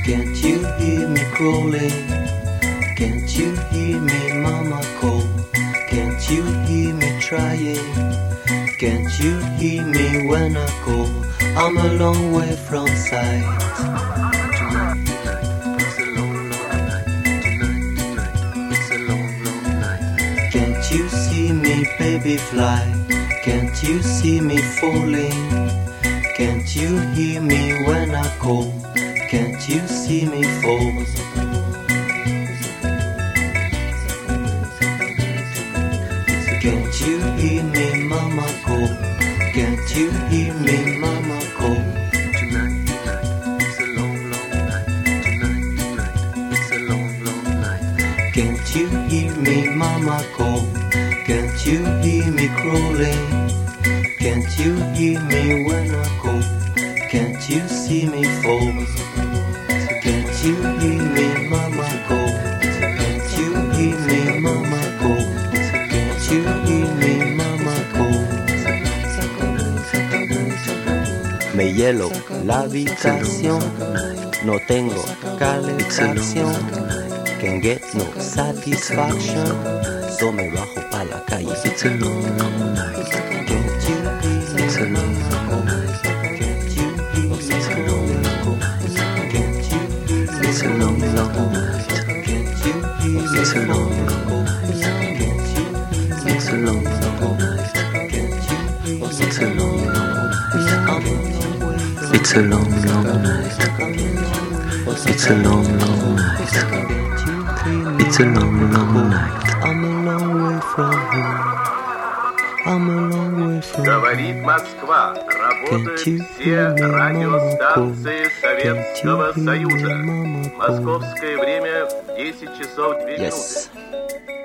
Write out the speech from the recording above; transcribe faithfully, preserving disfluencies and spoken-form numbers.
Can't you hear me crawling? Can't you hear me, mama call? Can't you hear me trying? Can't you hear me when I call? I'm a long way from sight. Tonight, tonight, it's a long, long night. Tonight, tonight, it's a long, long night. Can't you see me, baby, fly? Can't you see me falling? Can't you hear me when I call? Can't you see me fall? Can't you hear me, mama call? Can't you hear me, mama call? Tonight, tonight, it's a long, long night. Tonight, tonight, it's a long, long night. Can't you hear me, mama call? Can't you hear me crawling? Can't you hear me when I call? Can't you see me fall? Can't you hear me, mama call? Can't you hear me, mama call? Can't you hear me, mama call? Me hielo la habitación, no tengo calefacción. Can't get no satisfaction, so me bajo pa' la calle. It's a long, long night. Can't you hear me, It's a long, mama long night. Can't you hear me, It's a long, long night. Can't you hear me, It's a long, long night. Can't you hear me, It's a long, long night. Can't you hear me, It's a long, long night. Can't you hear me, It's a long, long night. I'm It's a long, long night. It's a long, long night. It's a long, long night. I'm a long way from home. I'm a long way from Говорит Москва. Работают все радиостанции Советского Союза. Московское время десять часов две минуты. Yes.